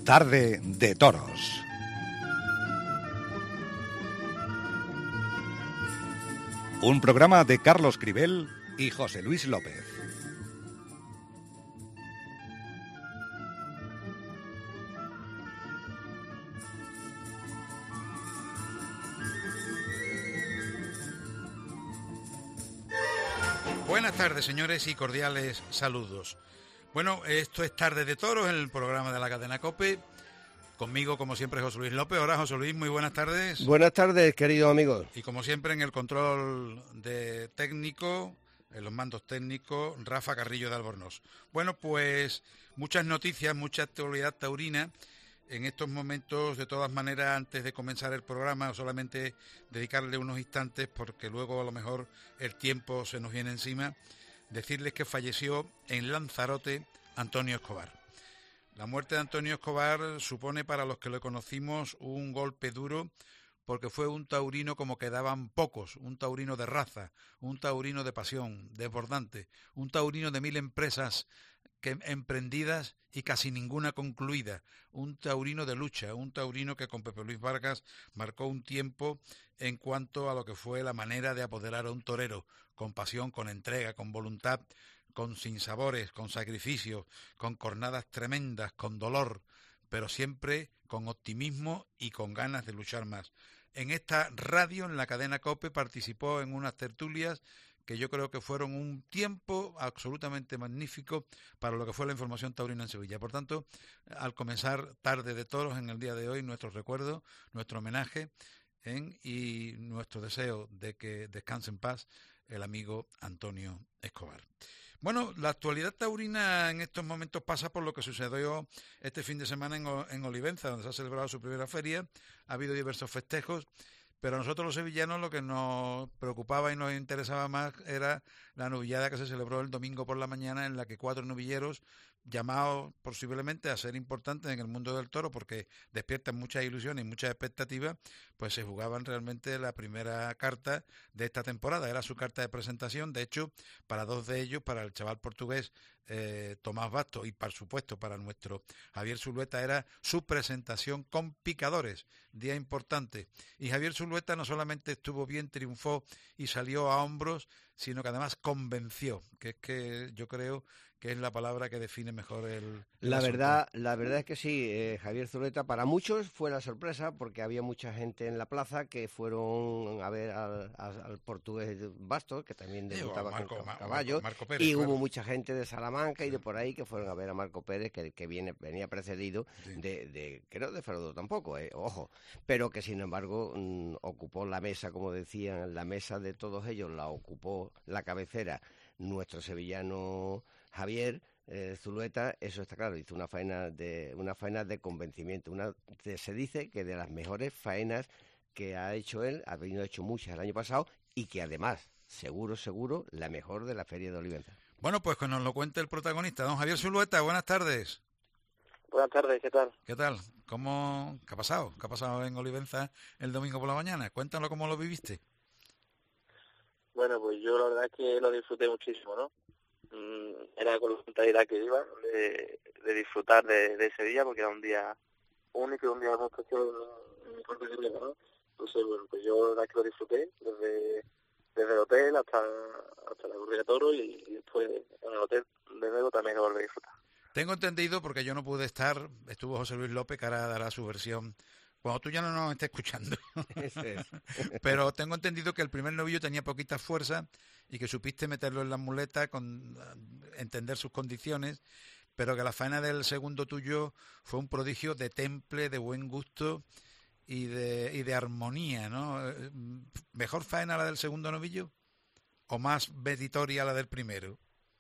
Tarde de Toros. Un programa de Carlos Cribel y José Luis López. Buenas tardes, señores, y cordiales saludos. Bueno, esto es Tarde de Toros, en el programa de la cadena COPE. Conmigo, como siempre, José Luis López. Hola, José Luis, muy buenas tardes. Buenas tardes, queridos amigos. Y como siempre, en el control de técnico, en los mandos técnicos, Rafa Carrillo de Albornoz. Bueno, pues muchas noticias, mucha actualidad taurina. En estos momentos, de todas maneras, antes de comenzar el programa, solamente dedicarle unos instantes, porque luego a lo mejor el tiempo se nos viene encima, decirles que falleció en Lanzarote Antonio Escobar. La muerte de Antonio Escobar supone para los que lo conocimos un golpe duro, porque fue un taurino como quedaban pocos, un taurino de raza, un taurino de pasión, desbordante, un taurino de 1000 empresas emprendidas y casi ninguna concluida, un taurino de lucha, un taurino que con Pepe Luis Vargas marcó un tiempo en cuanto a lo que fue la manera de apoderar a un torero, con pasión, con entrega, con voluntad, con sinsabores, con sacrificios, con cornadas tremendas, con dolor, pero siempre con optimismo y con ganas de luchar más. En esta radio, en la cadena COPE, participó en unas tertulias que yo creo que fueron un tiempo absolutamente magnífico para lo que fue la información taurina en Sevilla. Por tanto, al comenzar Tarde de Toros en el día de hoy, nuestro recuerdo, nuestro homenaje y nuestro deseo de que descanse en paz el amigo Antonio Escobar. Bueno, la actualidad taurina en estos momentos pasa por lo que sucedió este fin de semana en Olivenza, donde se ha celebrado su primera feria. Ha habido diversos festejos, pero a nosotros los sevillanos lo que nos preocupaba y nos interesaba más era la novillada que se celebró el domingo por la mañana, en la que 4 novilleros, llamados posiblemente a ser importantes en el mundo del toro, porque despiertan muchas ilusiones y muchas expectativas, pues se jugaban realmente la primera carta de esta temporada. Era su carta de presentación. De hecho, para 2 de ellos, para el chaval portugués Tomás Bastos y, por supuesto, para nuestro Javier Zulueta, era su presentación con picadores, día importante. Y Javier Zulueta no solamente estuvo bien, triunfó y salió a hombros, sino que además convenció, que es que yo creo que es la palabra que define mejor la verdad es que sí, Javier Zulueta para muchos fue la sorpresa, porque había mucha gente en la plaza que fueron a ver al portugués Bastos, que también debutaba con caballo, Marco Pérez, y claro. hubo mucha gente de Salamanca y de por ahí que fueron a ver a Marco Pérez, que venía precedido que no defraudó tampoco, ojo, pero que sin embargo ocupó la mesa, como decían, la mesa de todos ellos la ocupó la cabecera nuestro sevillano Javier Zulueta. Eso está claro, hizo una faena de convencimiento, se dice que de las mejores faenas que ha hecho él, ha hecho muchas el año pasado, y que además, seguro, la mejor de la Feria de Olivenza. Bueno, pues que nos lo cuente el protagonista, don Javier Zulueta. Buenas tardes. Buenas tardes, ¿qué tal? ¿Qué tal? ¿Qué ha pasado? ¿Qué ha pasado en Olivenza el domingo por la mañana? Cuéntanos cómo lo viviste. Bueno, pues yo la verdad es que lo disfruté muchísimo, ¿no? Era con la mentalidad que iba, de disfrutar de ese día, porque era un día único y un día muy especial en mi corte de vida, ¿no? Entonces, bueno, pues yo la verdad es que lo disfruté desde el hotel hasta la corrida de toro, y después en el hotel de nuevo también lo volví a disfrutar. Tengo entendido, porque yo no pude estar, estuvo José Luis López, que ahora dará su versión cuando tú ya no nos estés escuchando. Pero tengo entendido que el primer novillo tenía poquita fuerza y que supiste meterlo en las muletas, entender sus condiciones, pero que la faena del segundo tuyo fue un prodigio de temple, de buen gusto y de armonía, ¿no? ¿Mejor faena la del segundo novillo o más meritoria la del primero?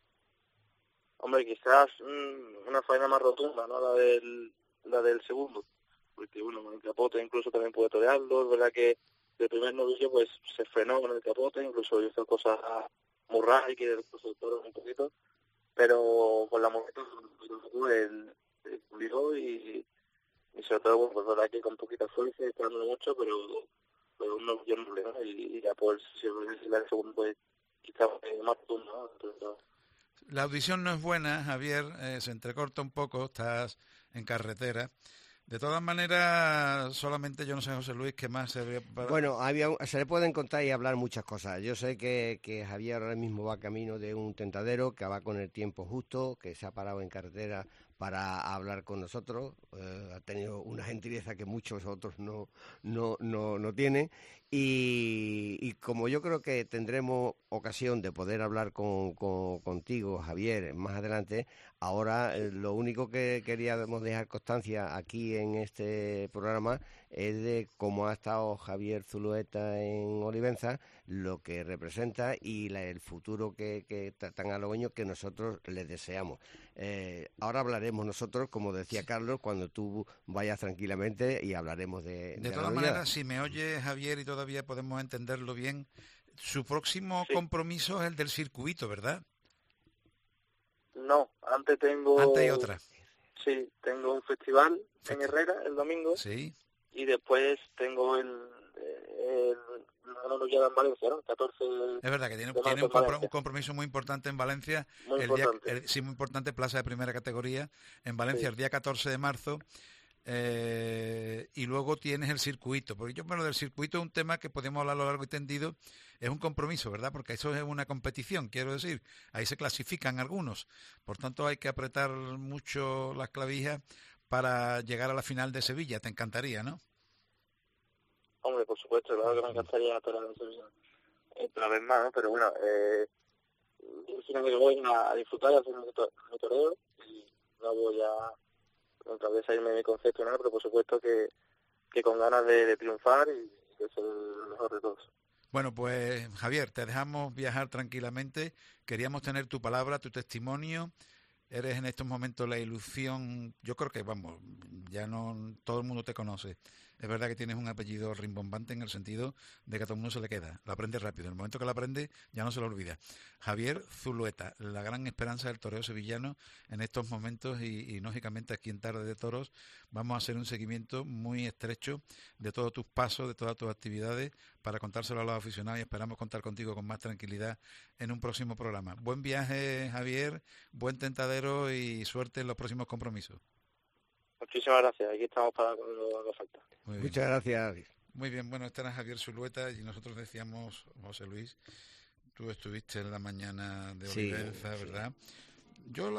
Hombre, quizás una faena más rotunda, ¿no? La del segundo. Porque bueno, con el capote incluso también pude torearlo. Es verdad que el primer novillo pues se frenó con el capote, incluso hizo cosas muy raras y que el toro un poquito, pero con la muleta él pulió y sobre todo, bueno, pues verdad que con poquita fuerza, esperándolo mucho, pero un novillo noble, ¿no? Y ya pues si la del segundo pues quizás más turno, ¿no? La audición no es buena, Javier, se entrecorta un poco, estás en carretera. De todas maneras, solamente yo no sé, José Luis, qué más se ve para... Bueno, se le pueden contar y hablar muchas cosas. Yo sé que Javier ahora mismo va camino de un tentadero, que va con el tiempo justo, que se ha parado en carretera para hablar con nosotros. Ha tenido una gentileza que muchos otros no tienen. Y como yo creo que tendremos ocasión de poder hablar contigo, Javier, más adelante, ahora lo único que queríamos dejar constancia aquí en este programa es de cómo ha estado Javier Zulueta en Olivenza, lo que representa y el futuro que tan halagüeño que nosotros les deseamos. Ahora hablaremos nosotros, como decía Carlos, cuando tú vayas tranquilamente y hablaremos de todas maneras, si me oye Javier y todavía podemos entenderlo bien, su próximo compromiso es el del circuito, ¿verdad? No, antes hay otra. Sí, tengo un festival en Herrera el domingo. Sí. Y después tengo la novillada en Valencia, ¿no? 14 Es verdad que tiene un compromiso muy importante en Valencia. Muy importante. Sí, muy importante, plaza de primera categoría en Valencia, sí. El día 14 de marzo. Y luego tienes el circuito. Porque lo del circuito es un tema que podemos hablar a lo largo y tendido. Es un compromiso, ¿verdad? Porque eso es una competición, quiero decir. Ahí se clasifican algunos. Por tanto, hay que apretar mucho las clavijas para llegar a la final de Sevilla. Te encantaría, ¿no? Hombre, por supuesto, claro que me encantaría torear en Sevilla otra vez más, ¿no? Pero bueno, yo que voy a disfrutar y hacer mi toreo y no voy a otra vez a irme de mi concepto, nada, pero por supuesto que con ganas de triunfar y de ser el mejor de todos. Bueno, pues Javier, te dejamos viajar tranquilamente. Queríamos tener tu palabra, tu testimonio. Eres en estos momentos la ilusión, yo creo que, vamos, ya no todo el mundo te conoce. Es verdad que tienes un apellido rimbombante en el sentido de que a todo el mundo se le queda. Lo aprende rápido. En el momento que lo aprende, ya no se lo olvida. Javier Zulueta, la gran esperanza del toreo sevillano en estos momentos y lógicamente aquí en Tarde de Toros vamos a hacer un seguimiento muy estrecho de todos tus pasos, de todas tus actividades para contárselo a los aficionados y esperamos contar contigo con más tranquilidad en un próximo programa. Buen viaje, Javier, buen tentadero y suerte en los próximos compromisos. Muchísimas gracias. Aquí estamos para cuando haga falta. Muchas gracias. Muy bien, bueno, este era Javier Zulueta y nosotros decíamos, José Luis, tú estuviste en la mañana de Olivenza, sí, ¿verdad? Sí. Yo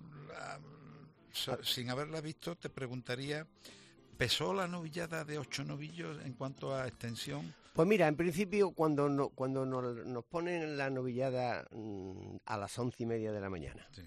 sin haberla visto te preguntaría, ¿pesó la novillada de 8 novillos en cuanto a extensión? Pues mira, en principio cuando nos ponen la novillada a las 11:30 de la mañana, sí,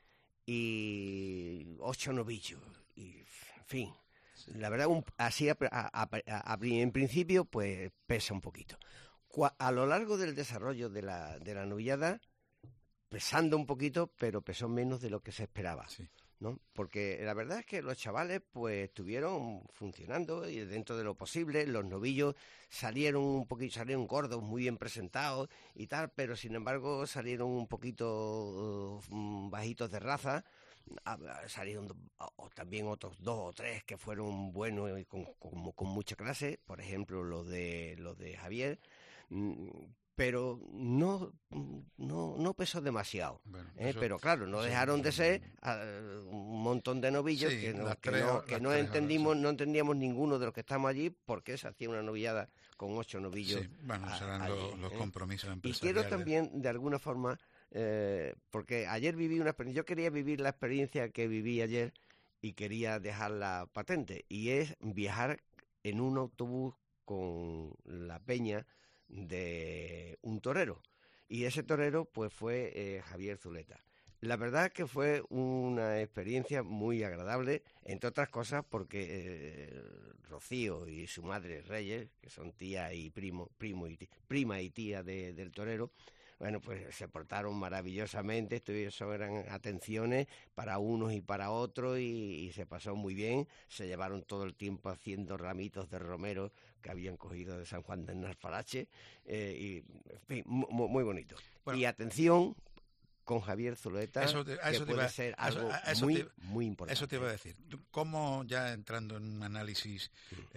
y 8 novillos, y en fin, la verdad así en principio pues pesa un poquito. A lo largo del desarrollo de la novillada, pesando un poquito, pero pesó menos de lo que se esperaba. Sí. ¿No? Porque la verdad es que los chavales pues estuvieron funcionando y dentro de lo posible, los novillos salieron gordos, muy bien presentados y tal, pero sin embargo salieron un poquito bajitos de raza. Salieron también otros 2 o 3 que fueron buenos y con mucha clase, por ejemplo los de Javier, pero no pesó demasiado, bueno, pero claro, no dejaron de ser un montón de novillos, sí, que no entendíamos ninguno de los que estamos allí porque se hacía una novillada con 8 novillos. Sí, bueno, serán los compromisos empresariales. Y quiero también, de alguna forma, porque ayer viví una experiencia, yo quería vivir la experiencia que viví ayer y quería dejarla patente, y es viajar en un autobús con la peña de un torero, y ese torero pues fue Javier Zulueta. La verdad que fue una experiencia muy agradable, entre otras cosas porque Rocío y su madre Reyes, que son tía y prima y tía del torero, bueno, pues se portaron maravillosamente, eran atenciones para unos y para otros y se pasó muy bien. Se llevaron todo el tiempo haciendo ramitos de romero que habían cogido de San Juan del Narfarache y, en fin, muy bonito. Bueno, y atención con Javier Zulueta, que puede ser algo muy importante. Eso te iba a decir. ¿Cómo, ya entrando en un análisis,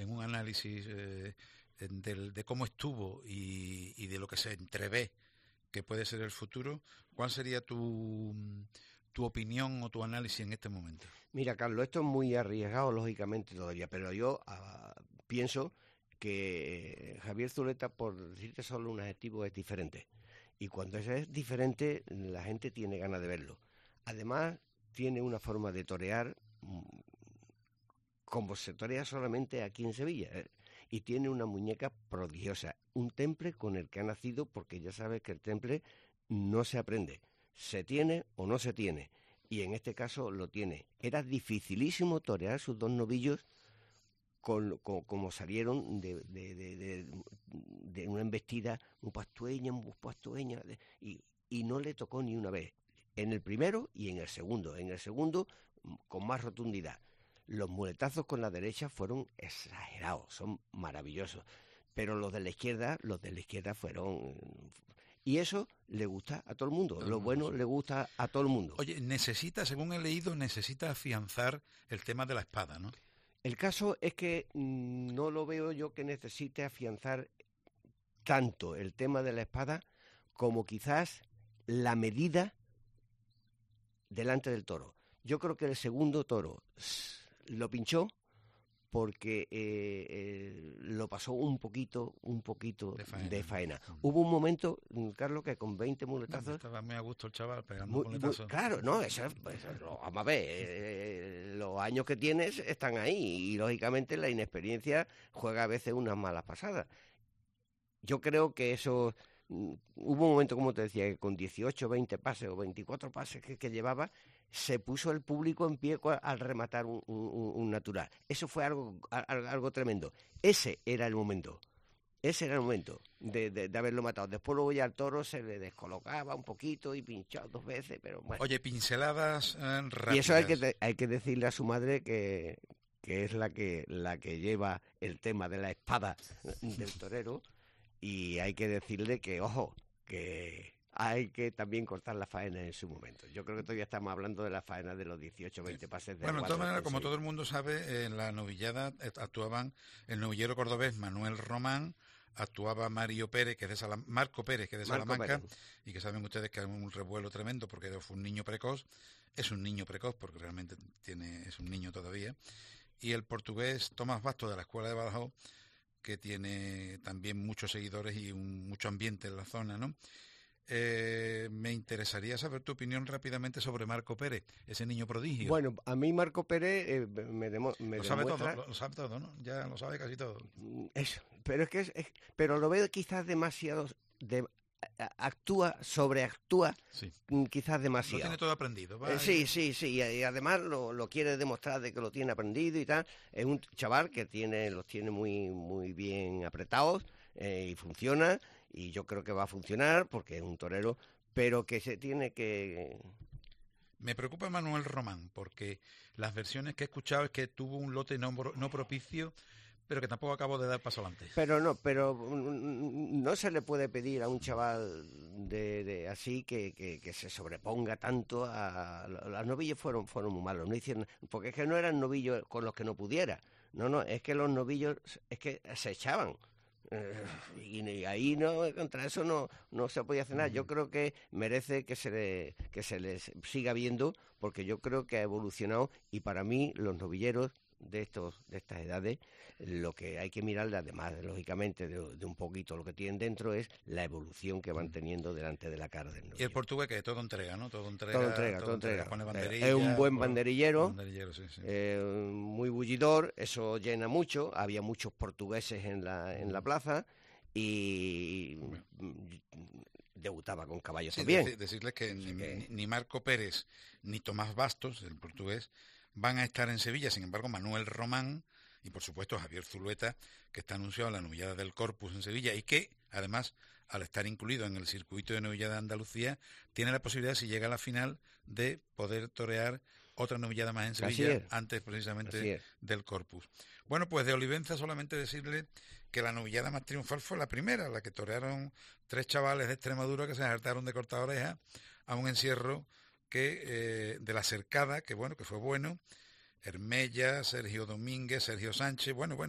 de cómo estuvo y de lo que se entrevé que puede ser el futuro, cuál sería tu tu opinión o tu análisis en este momento? Mira, Carlos, esto es muy arriesgado, lógicamente, todavía, pero yo pienso que Javier Zuleta, por decirte solo un adjetivo, es diferente. Y cuando es diferente, la gente tiene ganas de verlo. Además, tiene una forma de torear como se torea solamente aquí en Sevilla. Y tiene una muñeca prodigiosa, un temple con el que ha nacido, porque ya sabes que el temple no se aprende, se tiene o no se tiene, y en este caso lo tiene. Era dificilísimo torear sus dos novillos como salieron de una embestida muy pastueña, y no le tocó ni una vez, en el primero y en el segundo con más rotundidad. Los muletazos con la derecha fueron exagerados, son maravillosos, pero los de la izquierda fueron... Y eso le gusta a todo el mundo, lo bueno le gusta a todo el mundo. Oye, según he leído, necesita afianzar el tema de la espada, ¿no? El caso es que no lo veo yo que necesite afianzar tanto el tema de la espada como quizás la medida delante del toro. Yo creo que el segundo toro lo pinchó porque lo pasó un poquito de faena. Hubo un momento, Carlos, que con 20 muletazos... Estaba muy a gusto el chaval pegando muletazos. Claro, no, vamos a ver, los años que tienes están ahí y lógicamente la inexperiencia juega a veces unas malas pasadas. Yo creo que eso... Hubo un momento, como te decía, que con 18, 20 pases o 24 pases que llevaba, se puso el público en pie al rematar un natural. Eso fue algo tremendo. Ese era el momento de haberlo matado. Después luego ya al toro se le descolocaba un poquito y pinchó 2 veces, pero bueno. Oye, pinceladas rápidas. Y eso hay que decirle a su madre que es la que lleva el tema de la espada del torero. Y hay que decirle que, ojo, que hay que también cortar la faena en su momento. Yo creo que todavía estamos hablando de la faena de los 18 20 pases de Bueno, de todas maneras, como todo el mundo sabe, en la novillada actuaban el novillero cordobés Manuel Román, actuaba Marco Pérez, que es de Salamanca, y que saben ustedes que es un revuelo tremendo porque fue un niño precoz. Es un niño precoz porque realmente es un niño todavía. Y el portugués Tomás Bastos, de la Escuela de Badajoz, que tiene también muchos seguidores y mucho ambiente en la zona, ¿no? Me interesaría saber tu opinión rápidamente sobre Marco Pérez, ese niño prodigio. Bueno, a mí Marco Pérez me demuestra... Lo sabe todo, ¿no? Ya lo sabe casi todo. Eso, pero pero lo veo quizás demasiado... sobreactúa, sí. Quizás demasiado. Lo tiene todo aprendido. Sí, y además lo quiere demostrar de que lo tiene aprendido y tal. Es un chaval que los tiene muy, muy bien apretados y funciona, y yo creo que va a funcionar porque es un torero, pero que se tiene que... Me preocupa Manuel Román, porque las versiones que he escuchado es que tuvo un lote no propicio, pero que tampoco acabo de dar paso adelante. Pero no se le puede pedir a un chaval así que se sobreponga tanto a... Los novillos fueron muy malos, no hicieron, porque es que no eran novillos con los que no pudiera. No, es que los novillos es que se echaban. Y ahí contra eso no se podía hacer nada. Yo creo que merece que se les siga viendo, porque yo creo que ha evolucionado, y para mí los novilleros de estas edades, lo que hay que mirar, además lógicamente de un poquito lo que tienen dentro, es la evolución que van teniendo delante de la cara del novillo. Y el portugués, que todo entrega, ¿no? Todo entrega. Pone Es un buen banderillero, sí. muy bullidor, eso llena mucho. Había muchos portugueses en la plaza y debutaba con caballos también. Decirles que ni Marco Pérez ni Tomás Bastos, el portugués, van a estar en Sevilla. Sin embargo, Manuel Román y, por supuesto, Javier Zulueta, que está anunciado en la novillada del Corpus en Sevilla, y que, además, al estar incluido en el circuito de novillada de Andalucía, tiene la posibilidad, si llega a la final, de poder torear otra novillada más en Sevilla, antes precisamente del Corpus. Bueno, pues de Olivenza solamente decirle que la novillada más triunfal fue la primera, la que torearon 3 chavales de Extremadura que se hartaron de cortar orejas a un encierro de la cercada, que fue bueno, Hermella, Sergio Domínguez, Sergio Sánchez, bueno,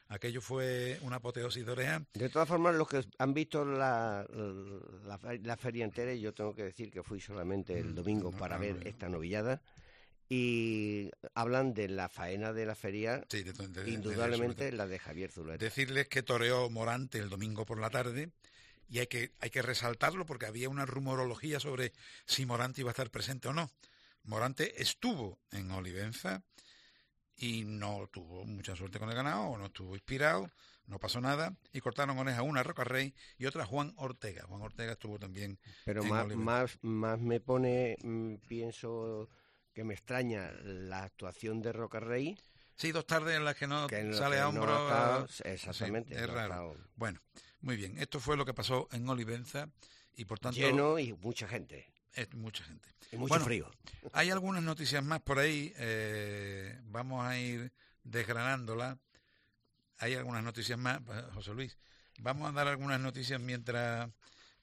aquello fue una apoteosis de oreja. De todas formas, los que han visto la feria entera, y yo tengo que decir que fui solamente el domingo para ver esta novillada, y hablan de la faena de la feria, sí, indudablemente la de Javier Zuleta. Decirles que toreó Morante el domingo por la tarde, y hay que resaltarlo porque había una rumorología sobre si Morante iba a estar presente o no. Morante estuvo en Olivenza y no tuvo mucha suerte con el ganado, o no estuvo inspirado, no pasó nada, y cortaron oreja una a Rocarrey y otra a Juan Ortega. Juan Ortega estuvo también pero en Olivenza. más me pone, pienso que me extraña la actuación de Rocarrey. Sí, 2 tardes en las que no sale a hombro. No exactamente. Sí, es raro. Bueno, muy bien, esto fue lo que pasó en Olivenza y por tanto... Lleno y mucha gente. Mucha gente. Y mucho frío. Hay algunas noticias más por ahí, vamos a ir desgranándolas. Hay algunas noticias más, José Luis. Vamos a dar algunas noticias mientras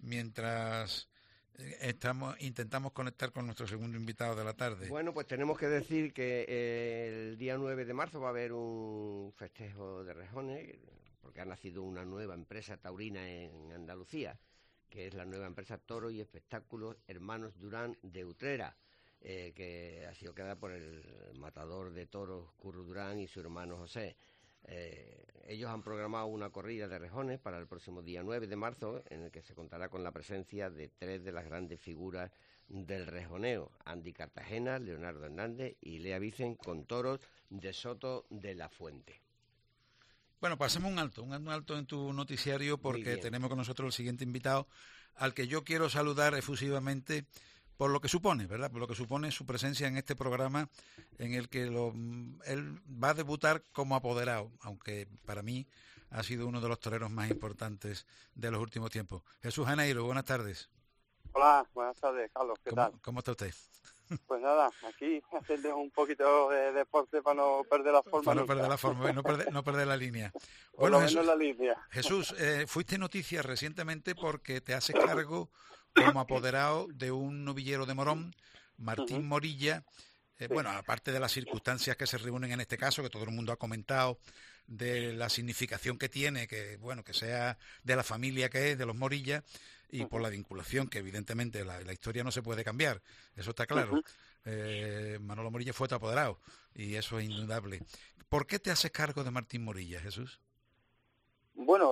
intentamos conectar con nuestro segundo invitado de la tarde. Bueno, pues tenemos que decir que el día 9 de marzo va a haber un festejo de rejones, porque ha nacido una nueva empresa taurina en Andalucía, que es la nueva empresa Toro y Espectáculos Hermanos Durán de Utrera, que ha sido creada por el matador de toros Curro Durán y su hermano José. Ellos han programado una corrida de rejones para el próximo día 9 de marzo, en el que se contará con la presencia de 3 de las grandes figuras del rejoneo: Andy Cartagena, Leonardo Hernández y Lea Vicen, con toros de Soto de la Fuente. Bueno, pasemos un alto en tu noticiario, porque tenemos con nosotros el siguiente invitado, al que yo quiero saludar efusivamente por lo que supone, ¿verdad? Por lo que supone su presencia en este programa, en el que él va a debutar como apoderado, aunque para mí ha sido uno de los toreros más importantes de los últimos tiempos. Jesús Janeiro, buenas tardes. Hola, buenas tardes, Carlos, ¿qué tal? ¿Cómo está usted? Pues nada, aquí hacerles un poquito de deporte para no perder la forma. Para no perder la forma, no perder la línea. Bueno, Jesús, la línea. Jesús, fuiste noticia recientemente porque te haces cargo como apoderado de un novillero de Morón, Martín Morilla. Sí. Bueno, aparte de las circunstancias que se reúnen en este caso, que todo el mundo ha comentado, de la significación que tiene, que bueno, que sea de la familia que es, de los Morilla, y por la vinculación, que evidentemente la historia no se puede cambiar, eso está claro. Manolo Morilla fue tu apoderado, y eso es indudable. ¿Por qué te haces cargo de Martín Morilla, Jesús? Bueno,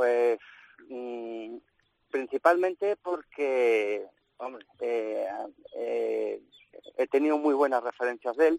principalmente porque, hombre, he tenido muy buenas referencias de él,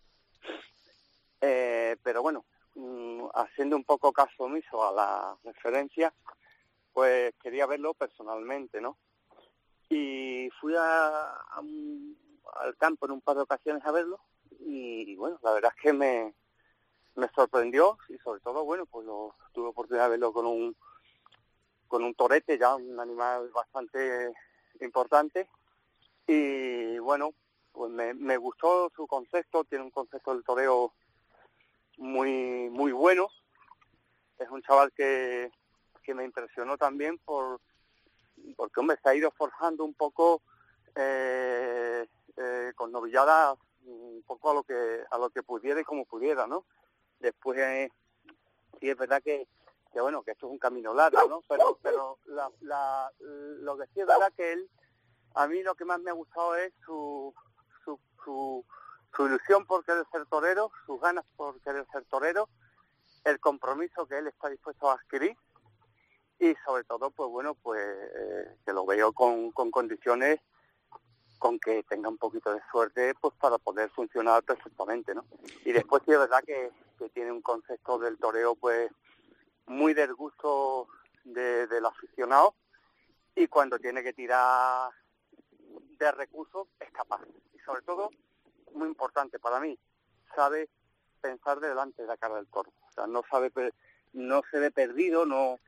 pero bueno, haciendo un poco caso omiso a la referencia, pues quería verlo personalmente, ¿no? Y fui al campo en un par de ocasiones a verlo, y bueno, la verdad es que me sorprendió, y sobre todo, bueno, pues tuve oportunidad de verlo con un torete, ya un animal bastante importante, y bueno, pues me gustó su concepto. Tiene un concepto del toreo muy muy bueno. Es un chaval que me impresionó también porque hombre, se ha ido forjando un poco con novilladas, un poco a lo que pudiera y como pudiera, ¿no? Después sí es verdad que bueno, que esto es un camino largo, ¿no? Pero lo que sí es verdad que él, a mí lo que más me ha gustado es su ilusión por querer ser torero, sus ganas por querer ser torero, el compromiso que él está dispuesto a adquirir, y sobre todo, pues bueno, pues que lo veo con condiciones, con que tenga un poquito de suerte, pues para poder funcionar perfectamente, ¿no? Y después sí es verdad que tiene un concepto del toreo, pues muy del gusto del aficionado, y cuando tiene que tirar de recursos es capaz. Y sobre todo, muy importante para mí, sabe pensar delante de la cara del toro. O sea, no se ve perdido, no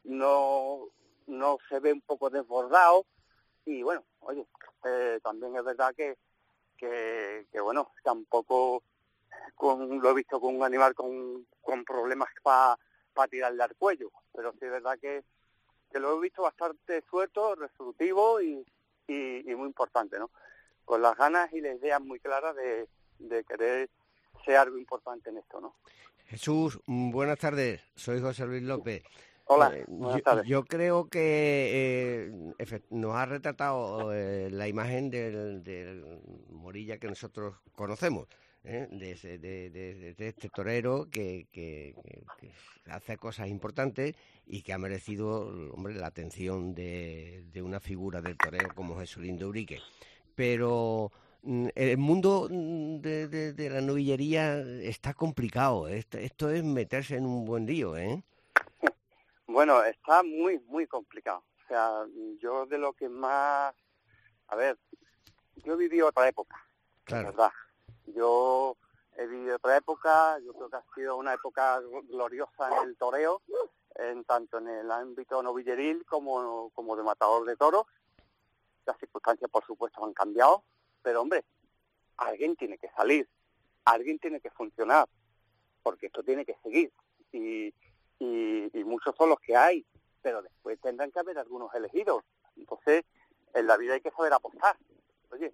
se ve un poco desbordado. Y bueno, oye, también es verdad que bueno, tampoco lo he visto con un animal con problemas para tirarle al cuello, pero sí es verdad que lo he visto bastante suelto, resolutivo y muy importante, ¿no? Con las ganas y la idea muy clara de querer ser algo importante en esto, ¿no? Jesús, buenas tardes. Soy José Luis López. Hola, buenas tardes. Yo creo que nos ha retratado la imagen del Morilla que nosotros conocemos, de este torero que hace cosas importantes y que ha merecido, hombre, la atención de una figura del toreo como Jesulín de Ubrique. Pero el mundo de la novillería está complicado. Esto es meterse en un buen lío, ¿eh? Bueno, está muy, muy complicado. O sea, yo de lo que más... A ver, yo he vivido otra época, Claro. la verdad. Yo he vivido otra época, yo creo que ha sido una época gloriosa en el toreo, tanto en el ámbito novilleril como de matador de toros. Las circunstancias, por supuesto, han cambiado, pero, hombre, alguien tiene que salir, alguien tiene que funcionar, porque esto tiene que seguir. Y muchos son los que hay, pero después tendrán que haber algunos elegidos. Entonces, en la vida hay que saber apostar. Oye,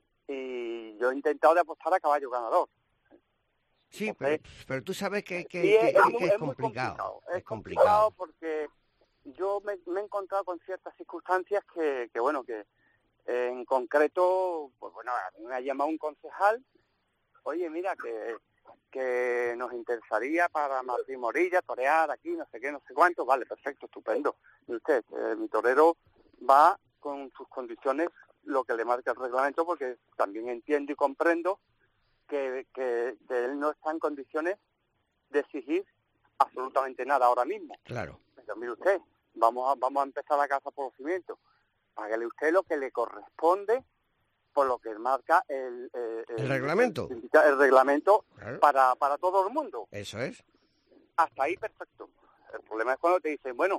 y yo he intentado de apostar a caballo ganador. Sí, Entonces, pero tú sabes que sí, es muy complicado. Es complicado porque yo me he encontrado con ciertas circunstancias que en concreto, pues bueno, a mí me ha llamado un concejal, oye, mira, que nos interesaría para Martín Morilla torear aquí, no sé qué, no sé cuánto. Vale, perfecto, estupendo. Y usted, mi torero va con sus condiciones, lo que le marca el reglamento, porque también entiendo y comprendo que él no está en condiciones de exigir absolutamente nada ahora mismo. Claro. Pero mire usted, vamos a empezar la casa por los cimientos. Págale usted lo que le corresponde por lo que marca el reglamento. El reglamento, Claro. para todo el mundo. Eso es. Hasta ahí perfecto. El problema es cuando te dicen, bueno,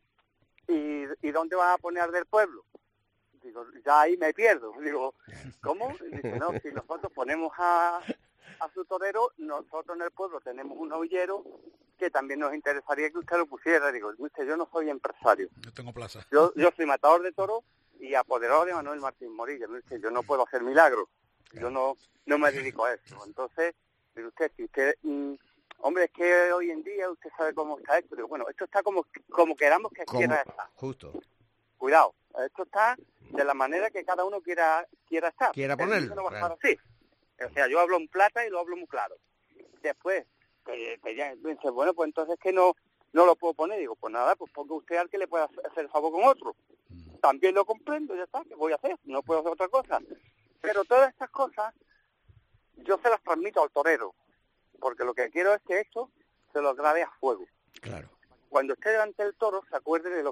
¿y dónde vas a poner del pueblo? Digo, ya ahí me pierdo. Digo, ¿cómo? Dice, no, si nosotros ponemos a su torero, nosotros en el pueblo tenemos un novillero que también nos interesaría que usted lo pusiera. Digo, usted, yo no soy empresario. No tengo plaza. Yo soy matador de toros y apoderado de Manuel Martín Morilla. Yo no puedo hacer milagros. Yo no me dedico a eso. Entonces, dice usted, si usted... hombre, es que hoy en día usted sabe cómo está esto. Digo, bueno, esto está como queramos que quiera estar. Justo. Cuidado, esto está de la manera que cada uno quiera estar. Quiera ponerlo. Eso no va a Claro. estar así. O sea, yo hablo en plata y lo hablo muy claro. Después, que ya dice, bueno, pues entonces que no lo puedo poner. Digo, pues nada, pues ponga usted al que le pueda hacer el favor con otro. También lo comprendo, ya está, ¿qué voy a hacer? No puedo hacer otra cosa. Pero todas estas cosas yo se las transmito al torero, porque lo que quiero es que esto se lo grabe a fuego. Claro. Cuando esté delante del toro se acuerde de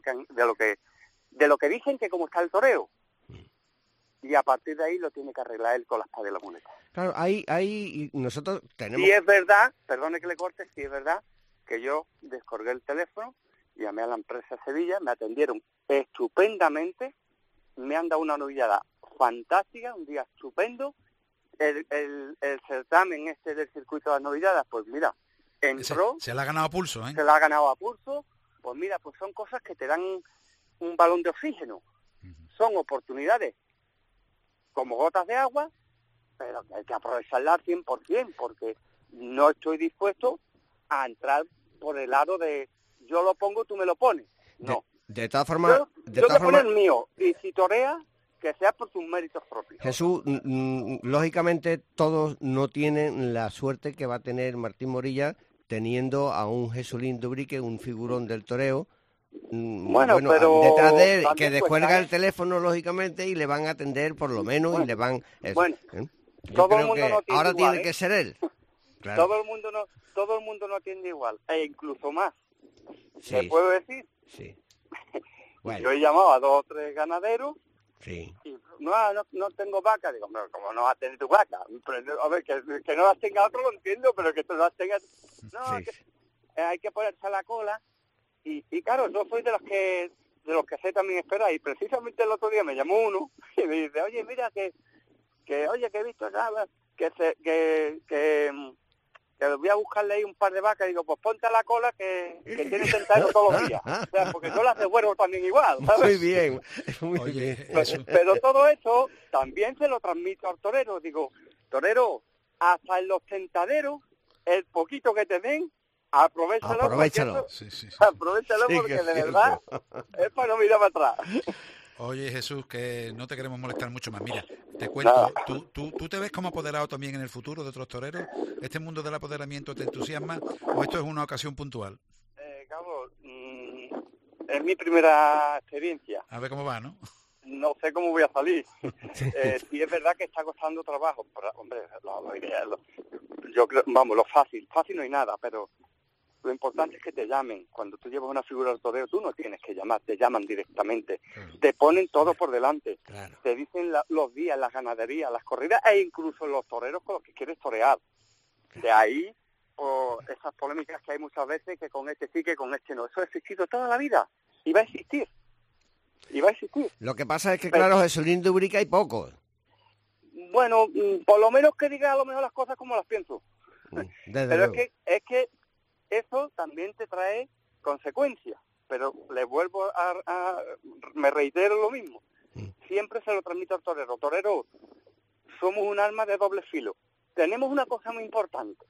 lo que dicen que como está el toreo. Y a partir de ahí lo tiene que arreglar él con la espada y la muleta. Claro, ahí nosotros tenemos... Si es verdad, perdone que le corte, si es verdad que yo descolgué el teléfono, llamé a la empresa Sevilla, me atendieron estupendamente, me han dado una novillada fantástica, un día estupendo. El certamen del circuito de las novilladas, pues mira, entró... Se la ha ganado a pulso, ¿eh? Se la ha ganado a pulso. Pues mira, pues son cosas que te dan un balón de oxígeno. Son oportunidades como gotas de agua, pero que hay que aprovecharla al 100%, porque no estoy dispuesto a entrar por el lado de yo lo pongo, tú me lo pones. No. De todas formas... Yo te pongo el mío, y si torea, que sea por sus méritos propios. Jesús, lógicamente todos no tienen la suerte que va a tener Martín Morilla teniendo a un Jesulín de Ubrique, un figurón del toreo, bueno, pero detrás de él, que descuelga el teléfono, lógicamente, y le van a atender por lo menos, y le van... Eso, bueno, Yo todo creo el mundo que no tiene ahora igual, tiene que ser él. Claro. Todo el mundo no atiende igual, e incluso más. Sí, ¿Me puedo decir? sí. Bueno, Yo he llamado a 2 o 3 ganaderos sí. y no tengo vaca. Digo, pero ¿cómo no vas a tener tu vaca? Pero, a ver, que no las tenga otro lo entiendo, pero que tú no las tengas... No, Sí. hay que ponerse a la cola. Y claro, yo soy de los que sé también esperar. Y precisamente el otro día me llamó uno y me dice, oye, mira, que he visto nada, que voy a buscarle ahí un par de vacas. Digo, pues ponte a la cola que tiene tentadero todos los días. O sea, porque yo las devuelvo también igual, ¿sabes? Muy bien, muy Oye, bien. eso. Pero todo eso también se lo transmito al torero. Digo, torero, hasta en los tentaderos el poquito que te den, aprovéchalo. Aprovechalo. Sí, sí, sí. Aprovechalo Sí, porque que de es verdad es para no mirar para atrás. Oye, Jesús, que no te queremos molestar mucho más. Mira, te cuento, ¿tú te ves como apoderado también en el futuro de otros toreros? ¿Este mundo del apoderamiento te entusiasma o esto es una ocasión puntual? Carlos, es mi primera experiencia. A ver cómo va, ¿no? No sé cómo voy a salir. Sí es verdad que está costando trabajo. Pero, hombre, yo creo, vamos, lo fácil no hay nada, pero lo importante es que te llamen. Cuando tú llevas una figura al toreo, tú no tienes que llamar, te llaman directamente. Claro. Te ponen todo por delante. Claro. Te dicen los días, las ganaderías, las corridas e incluso los toreros con los que quieres torear. De ahí, esas polémicas que hay muchas veces, que con este sí, que con este no. Eso ha existido toda la vida y va a existir. Lo que pasa es que, claro, Jesulín de Ubrique hay pocos. Bueno, por lo menos que diga a lo mejor las cosas como las pienso. Desde Pero luego. es que eso también te trae consecuencias. Pero le vuelvo me reitero lo mismo. Siempre se lo transmito al torero. Torero, somos un arma de doble filo. Tenemos una cosa muy importante,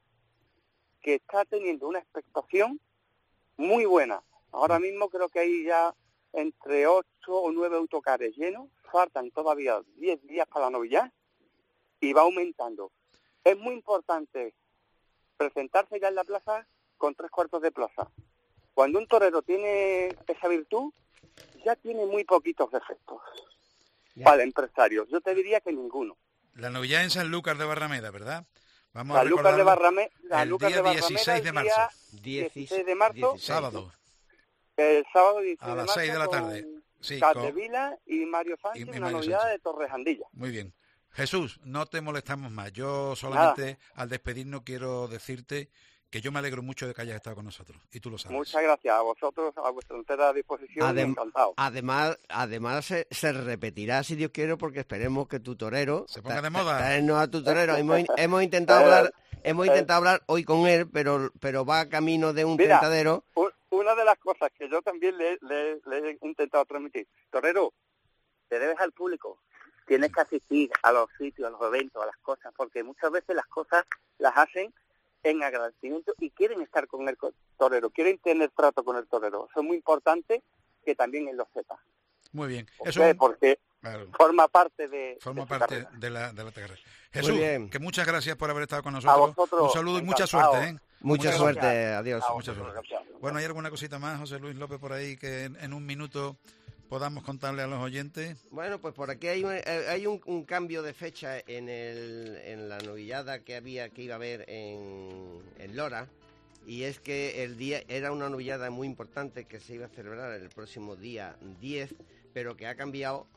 que está teniendo una expectación muy buena. Ahora mismo creo que hay ya entre 8 o 9 autocares llenos. Faltan todavía 10 días para la novillada y va aumentando. Es muy importante presentarse ya en la plaza con 3/4 de plaza. Cuando un torero tiene esa virtud, ya tiene muy poquitos defectos. Ya. Para el empresario, yo te diría que ninguno. La novillada en Sanlúcar de Barrameda, ¿verdad? Vamos San Lucas de Barrameda, el día 16 de marzo. 16 de marzo, 16. Sábado, el sábado 16 a las de marzo 6 de la con tarde. Sí, Capdevila y Mario Sánchez, y en la Mario novillada Sánchez. de Torrejandilla. Muy bien. Jesús, no te molestamos más. Yo solamente al despedirnos quiero decirte que yo me alegro mucho de que hayas estado con nosotros. Y tú lo sabes. Muchas gracias a vosotros, a vuestra entera disposición, encantado. Además se repetirá, si Dios quiere, porque esperemos que tu torero... Se ponga de moda. Traernos a tu torero. Hemos intentado hablar hoy con él, pero va camino de un Mira, tentadero. Una de las cosas que yo también le he intentado transmitir, torero, te debes al público, tienes que asistir a los sitios, a los eventos, a las cosas, porque muchas veces las cosas las hacen en agradecimiento y quieren estar con el torero, quieren tener trato con el torero. Eso es muy importante que también él lo sepa. Muy bien. Porque claro, forma parte de parte de la carrera. Jesús, bien. que muchas gracias por haber estado con A nosotros. vosotros, Un saludo y mucha encantado. suerte, ¿eh? Mucha Mucha suerte, gracias. adiós. A Muchas vosotros, gracias. gracias. Bueno, ¿hay alguna cosita más, José Luis López, por ahí que en un minuto podamos contarle a los oyentes? Bueno, pues por aquí hay un cambio de fecha en la novillada que iba a haber en Lora, y es que el día era una novillada muy importante que se iba a celebrar el próximo día 10, pero que ha cambiado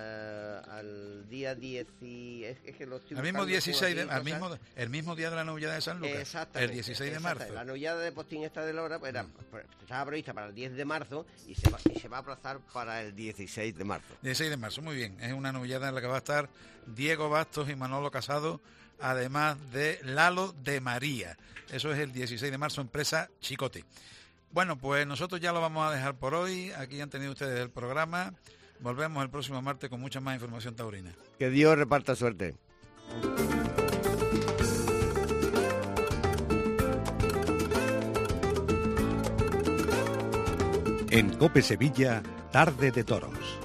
al día 10 y es que lo estoy El mismo buscando 16 por aquí, cosas. el mismo día de la novillada de San Lucas. Exactamente, El 16 de marzo. La novillada de Postín esta de Lora estaba prevista para el 10 de marzo y se va a aplazar para el 16 de marzo. 16 de marzo, muy bien. Es una novillada en la que va a estar Diego Bastos y Manolo Casado, además de Lalo de María. Eso es el 16 de marzo, empresa Chicote. Bueno, pues nosotros ya lo vamos a dejar por hoy. Aquí han tenido ustedes el programa. Volvemos el próximo martes con mucha más información taurina. Que Dios reparta suerte. En COPE Sevilla, Tarde de Toros.